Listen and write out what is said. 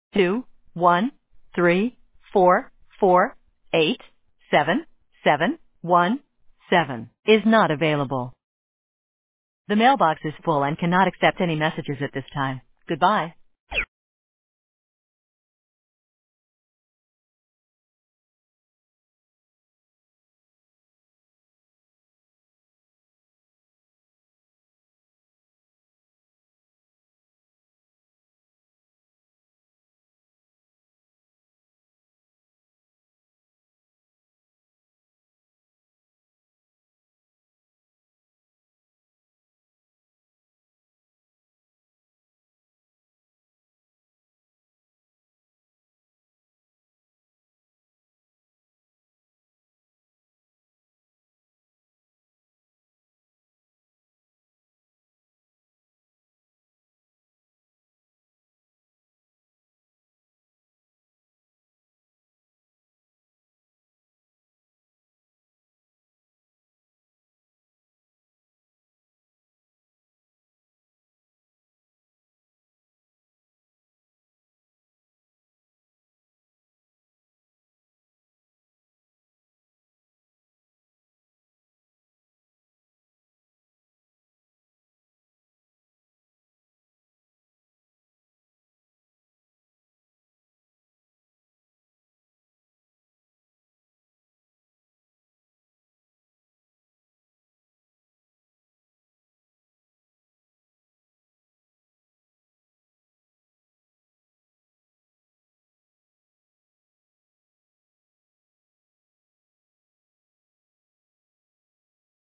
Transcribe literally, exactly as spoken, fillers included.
two, one, three, four, four, eight, seven, seven, one, seven is not available. The mailbox is full and cannot accept any messages at this time. Goodbye.